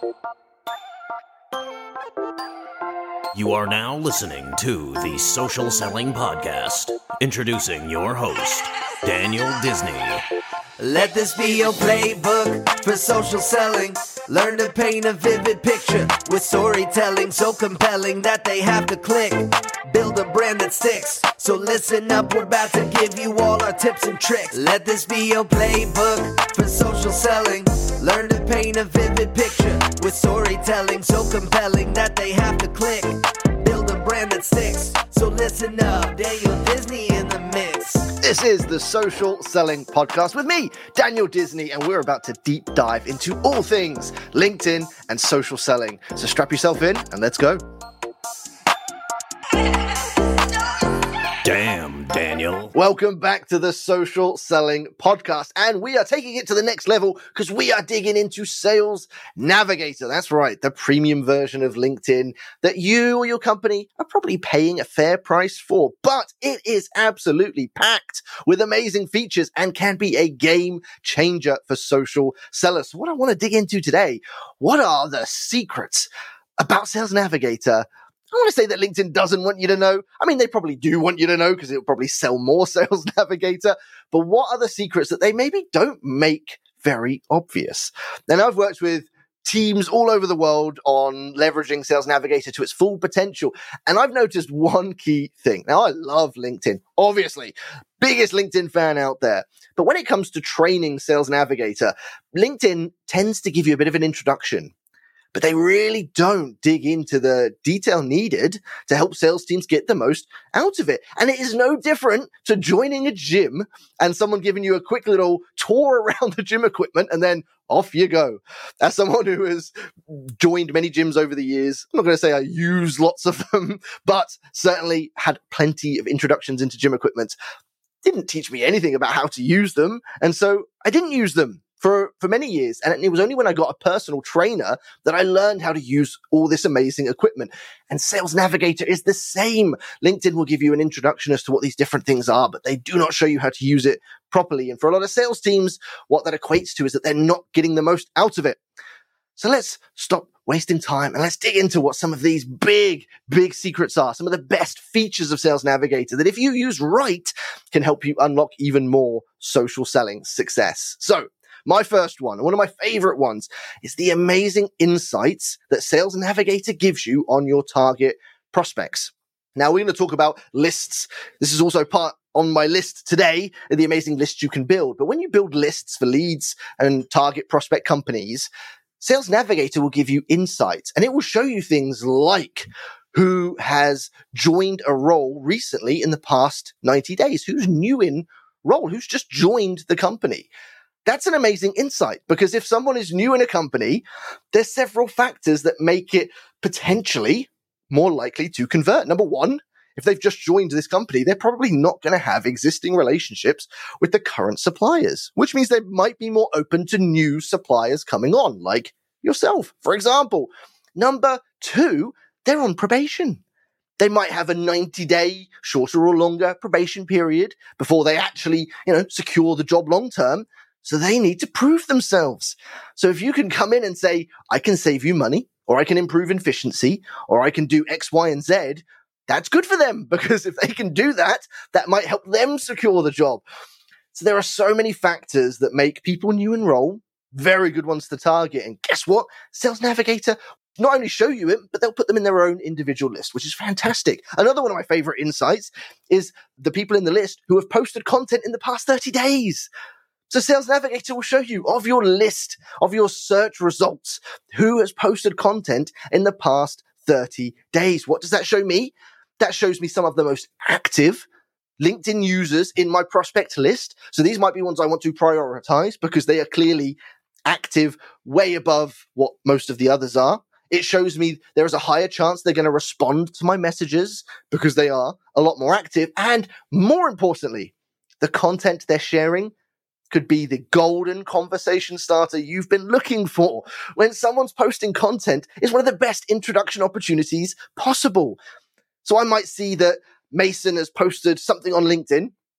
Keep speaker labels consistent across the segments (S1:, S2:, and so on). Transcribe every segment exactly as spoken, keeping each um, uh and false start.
S1: You are now listening to the Social Selling Podcast. Introducing your host, Daniel Disney.
S2: Let this be your playbook for social selling. Learn to paint a vivid picture with storytelling so compelling that they have to click. Build a brand that sticks. So listen up, we're about to give you all our tips and tricks. Let this be your playbook for social selling. Learn to paint a vivid picture with storytelling so compelling that they have to click. Build a brand that sticks. So listen up, Daniel Disney in the mix.
S3: This is the Social Selling Podcast with me, Daniel Disney, and we're about to deep dive into all things LinkedIn and social selling. So strap yourself in and let's go.
S1: Damn, Daniel.
S3: Welcome back to the Social Selling Podcast, and we are taking it to the next level because we are digging into Sales Navigator. That's right, the premium version of LinkedIn that you or your company are probably paying a fair price for, but it is absolutely packed with amazing features and can be a game changer for social sellers. So what I want to dig into today, what are the secrets about Sales Navigator? I want to say that LinkedIn doesn't want you to know. I mean, they probably do want you to know because it'll probably sell more Sales Navigator. But what are the secrets that they maybe don't make very obvious? And I've worked with teams all over the world on leveraging Sales Navigator to its full potential. And I've noticed one key thing. Now, I love LinkedIn, obviously. Biggest LinkedIn fan out there. But when it comes to training Sales Navigator, LinkedIn tends to give you a bit of an introduction. But they really don't dig into the detail needed to help sales teams get the most out of it. And it is no different to joining a gym and someone giving you a quick little tour around the gym equipment and then off you go. As someone who has joined many gyms over the years, I'm not going to say I use lots of them, but certainly had plenty of introductions into gym equipment. Didn't teach me anything about how to use them. And so I didn't use them. For, for many years. And it was only when I got a personal trainer that I learned how to use all this amazing equipment. And Sales Navigator is the same. LinkedIn will give you an introduction as to what these different things are, but they do not show you how to use it properly. And for a lot of sales teams, what that equates to is that they're not getting the most out of it. So let's stop wasting time and let's dig into what some of these big, big secrets are. Some of the best features of Sales Navigator that if you use right can help you unlock even more social selling success. So my first one, and one of my favorite ones, is the amazing insights that Sales Navigator gives you on your target prospects. Now, we're going to talk about lists. This is also part on my list today of the amazing lists you can build. But when you build lists for leads and target prospect companies, Sales Navigator will give you insights, and it will show you things like who has joined a role recently in the past ninety days, who's new in role, who's just joined the company. That's an amazing insight because if someone is new in a company, there's several factors that make it potentially more likely to convert. Number one, if they've just joined this company, they're probably not going to have existing relationships with the current suppliers, which means they might be more open to new suppliers coming on, like yourself, for example. Number two, they're on probation. They might have a ninety-day, shorter or longer probation period before they actually, you know, secure the job long term. So they need to prove themselves. So if you can come in and say, I can save you money, or I can improve efficiency, or I can do X, Y, and Z, that's good for them because if they can do that, that might help them secure the job. So there are so many factors that make people new in role very good ones to target. And guess what? Sales Navigator not only show you it, but they'll put them in their own individual list, which is fantastic. Another one of my favorite insights is the people in the list who have posted content in the past thirty days. So Sales Navigator will show you of your list, of your search results, who has posted content in the past thirty days. What does that show me? That shows me some of the most active LinkedIn users in my prospect list. So these might be ones I want to prioritize because they are clearly active way above what most of the others are. It shows me there is a higher chance they're going to respond to my messages because they are a lot more active. And more importantly, the content they're sharing could be the golden conversation starter you've been looking for. When someone's posting content, is one of the best introduction opportunities possible. So I might see that Mason has posted something on LinkedIn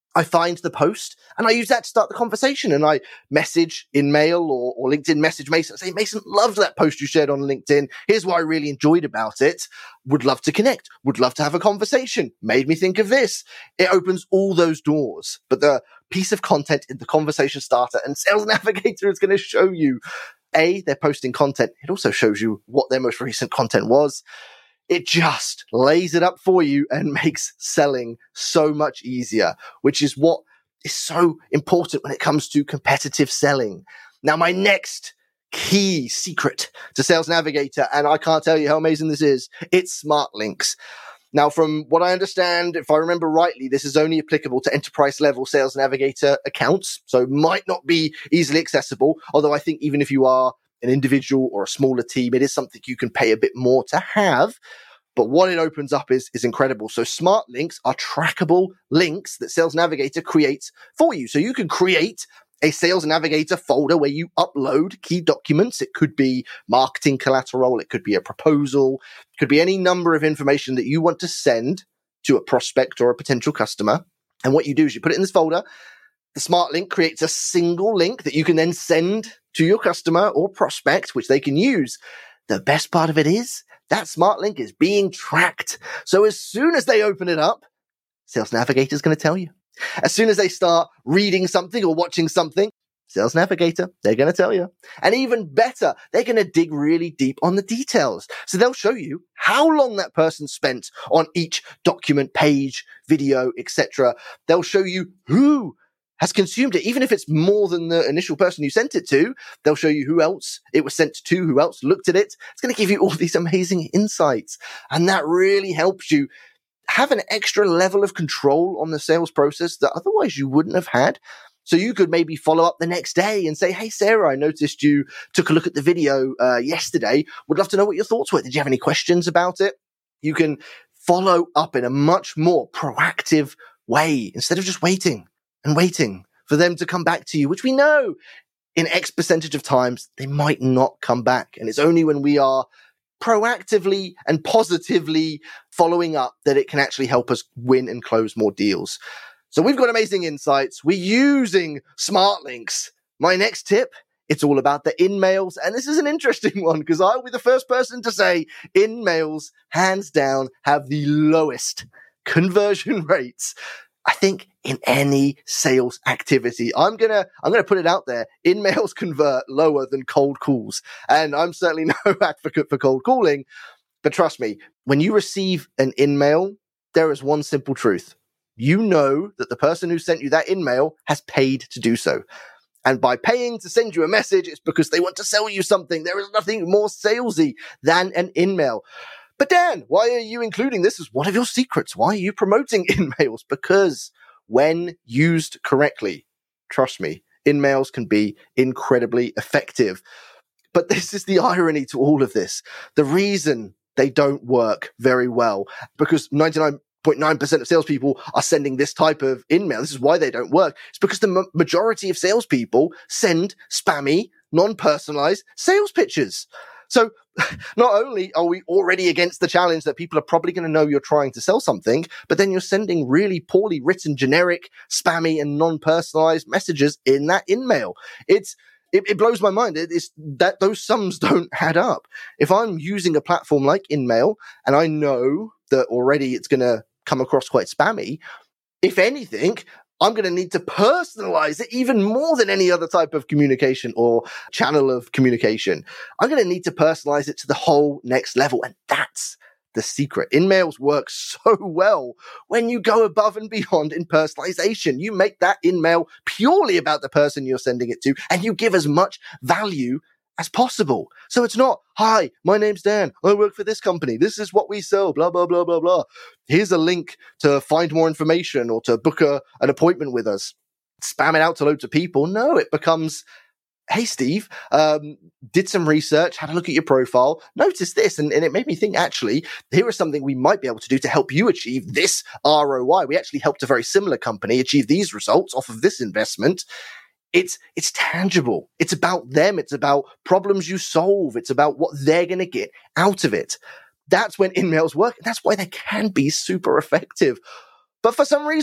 S3: I find the post and I use that to start the conversation, and I message in mail or, or LinkedIn message Mason and say, Mason, loved that post you shared on LinkedIn. Here's what I really enjoyed about it. Would love to connect. Would love to have a conversation. Made me think of this. It opens all those doors. But the piece of content in the conversation starter and Sales Navigator is going to show you, A, they're posting content. It also shows you what their most recent content was. It just lays it up for you and makes selling so much easier, which is what is so important when it comes to competitive selling. Now, my next key secret to Sales Navigator, and I can't tell you how amazing this is, it's Smart Links. Now, from what I understand, if I remember rightly, this is only applicable to enterprise level Sales Navigator accounts, so it might not be easily accessible, although I think even if you are an individual or a smaller team, it is something you can pay a bit more to have. But what it opens up is, is incredible. So Smart Links are trackable links that Sales Navigator creates for you. So you can create a Sales Navigator folder where you upload key documents. It could be marketing collateral. It could be a proposal. It could be any number of information that you want to send to a prospect or a potential customer. And what you do is you put it in this folder. The Smart Link creates a single link that you can then send to your customer or prospect, which they can use. The best part of it is that Smart Link is being tracked. So as soon as they open it up, Sales Navigator is going to tell you. As soon as they start reading something or watching something, Sales Navigator, they're going to tell you. And even better, they're going to dig really deep on the details. So they'll show you how long that person spent on each document, page, video, et cetera. They'll show you who has consumed it. Even if it's more than the initial person you sent it to, they'll show you who else it was sent to, who else looked at it. It's going to give you all these amazing insights. And that really helps you have an extra level of control on the sales process that otherwise you wouldn't have had. So you could maybe follow up the next day and say, hey, Sarah, I noticed you took a look at the video uh, yesterday. Would love to know what your thoughts were. Did you have any questions about it? You can follow up in a much more proactive way instead of just waiting and waiting for them to come back to you, which we know in X percentage of times they might not come back. And it's only when we are proactively and positively following up that it can actually help us win and close more deals. So we've got amazing insights. We're using Smart Links. My next tip, it's all about the in-mails. And this is an interesting one because I'll be the first person to say in-mails, hands down, have the lowest conversion rates, I think, in any sales activity. I'm gonna, I'm gonna put it out there. In-mails convert lower than cold calls. And I'm certainly no advocate for cold calling, but trust me, when you receive an in-mail, there is one simple truth. You know that the person who sent you that in-mail has paid to do so. And by paying to send you a message, it's because they want to sell you something. There is nothing more salesy than an in-mail. But Dan, why are you including this as one of your secrets? Why are you promoting in-mails? Because when used correctly, trust me, in-mails can be incredibly effective. But this is the irony to all of this. The reason they don't work very well, because ninety-nine point nine percent of salespeople are sending this type of in-mail. This is why they don't work. It's because the ma- majority of salespeople send spammy, non-personalized sales pitches. So not only are we already against the challenge that people are probably going to know you're trying to sell something, but then you're sending really poorly written, generic, spammy, and non-personalized messages in that in-mail. It's It, it blows my mind. It, it's that those sums don't add up. If I'm using a platform like InMail and I know that already it's going to come across quite spammy, if anything, I'm going to need to personalize it even more than any other type of communication or channel of communication. I'm going to need to personalize it to the whole next level. And that's the secret. InMails work so well when you go above and beyond in personalization. You make that InMail purely about the person you're sending it to, and you give as much value as possible. So it's not, hi, my name's Dan. I work for this company. This is what we sell, blah, blah, blah, blah, blah. Here's a link to find more information or to book a, an appointment with us. Spam it out to loads of people. No, it becomes, hey, Steve, um, did some research, had a look at your profile, noticed this, and, and it made me think, actually, here is something we might be able to do to help you achieve this R O I. We actually helped a very similar company achieve these results off of this investment. It's it's tangible. It's about them. It's about problems you solve. It's about what they're going to get out of it. That's when InMails work. And that's why they can be super effective. But for some reason,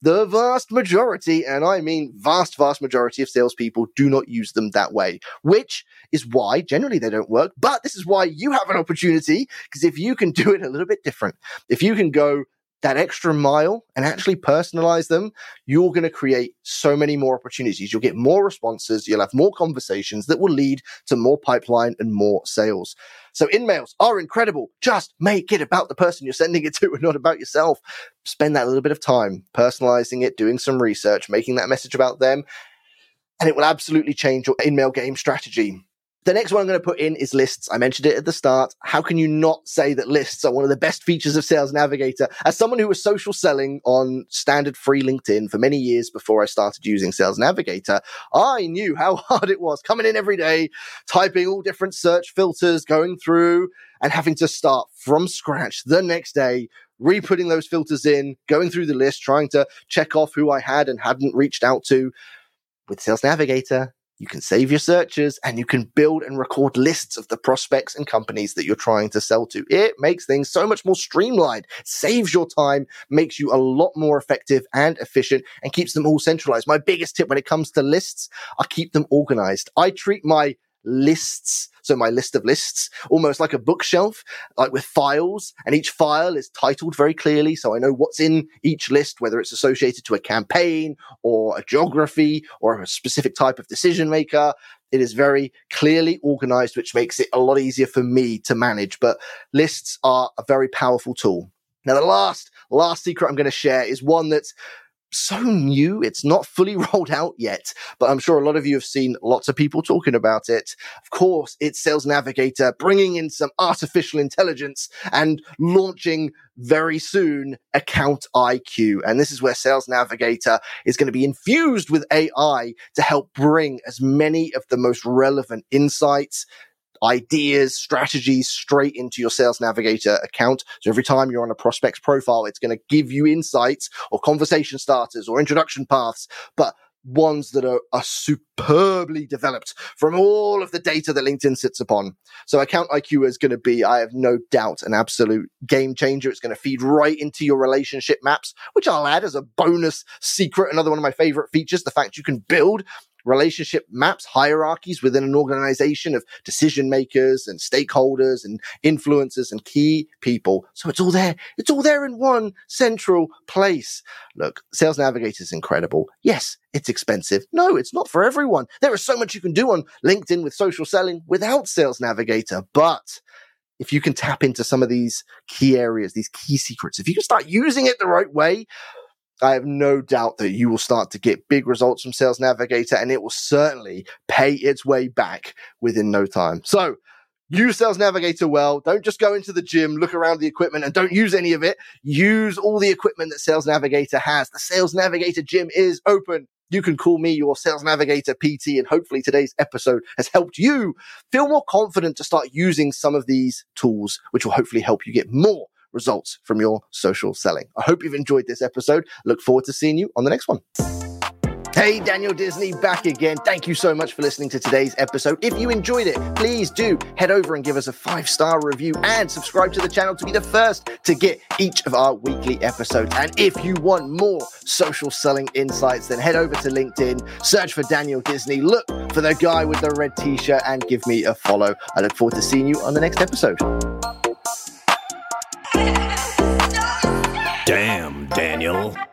S3: the vast majority, and I mean vast, vast majority of salespeople do not use them that way, which is why generally they don't work. But this is why you have an opportunity, because if you can do it a little bit different, if you can go that extra mile and actually personalize them, you're going to create so many more opportunities. You'll get more responses. You'll have more conversations that will lead to more pipeline and more sales. So in-mails are incredible. Just make it about the person you're sending it to and not about yourself. Spend that little bit of time personalizing it, doing some research, making that message about them, and it will absolutely change your in-mail game strategy. The next one I'm going to put in is lists. I mentioned it at the start. How can you not say that lists are one of the best features of Sales Navigator? As someone who was social selling on standard free LinkedIn for many years before I started using Sales Navigator, I knew how hard it was coming in every day, typing all different search filters, going through and having to start from scratch the next day, re-putting those filters in, going through the list, trying to check off who I had and hadn't reached out to. With Sales Navigator, you can save your searches and you can build and record lists of the prospects and companies that you're trying to sell to. It makes things so much more streamlined, saves your time, makes you a lot more effective and efficient, and keeps them all centralized. My biggest tip when it comes to lists, I keep them organized. I treat my lists, so my list of lists, almost like a bookshelf, like with files, and each file is titled very clearly, so I know what's in each list, whether it's associated to a campaign or a geography or a specific type of decision maker. It is very clearly organized, which makes it a lot easier for me to manage, but lists are a very powerful tool. Now, the last, last secret I'm going to share is one that's so new. It's not fully rolled out yet, but I'm sure a lot of you have seen lots of people talking about it. Of course, it's Sales Navigator bringing in some artificial intelligence and launching very soon Account I Q. And this is where Sales Navigator is going to be infused with A I to help bring as many of the most relevant insights, ideas, strategies straight into your Sales Navigator account. So every time you're on a prospect's profile, it's going to give you insights or conversation starters or introduction paths, but ones that are, are superbly developed from all of the data that LinkedIn sits upon. So Account I Q is going to be, I have no doubt, an absolute game changer. It's going to feed right into your relationship maps, which I'll add as a bonus secret. Another one of my favorite features, the fact you can build relationship maps, hierarchies within an organization of decision makers and stakeholders and influencers and key people. So it's all there. It's all there in one central place. Look, Sales Navigator is incredible. Yes, it's expensive. No, it's not for everyone. There is so much you can do on LinkedIn with social selling without Sales Navigator, but if you can tap into some of these key areas, these key secrets, if you can start using it the right way, I have no doubt that you will start to get big results from Sales Navigator, and it will certainly pay its way back within no time. So use Sales Navigator well. Don't just go into the gym, look around the equipment, and don't use any of it. Use all the equipment that Sales Navigator has. The Sales Navigator gym is open. You can call me your Sales Navigator P T, and hopefully today's episode has helped you feel more confident to start using some of these tools, which will hopefully help you get more results from your social selling. I hope you've enjoyed this episode. Look forward to seeing you on the next one. Hey, Daniel Disney back again. Thank you so much for listening to today's episode. If you enjoyed it, please do head over and give us a five-star review and subscribe to the channel to be the first to get each of our weekly episodes. And if you want more social selling insights, then head over to LinkedIn, search for Daniel Disney, look for the guy with the red t-shirt, and give me a follow. I look forward to seeing you on the next episode.
S1: Damn, Daniel.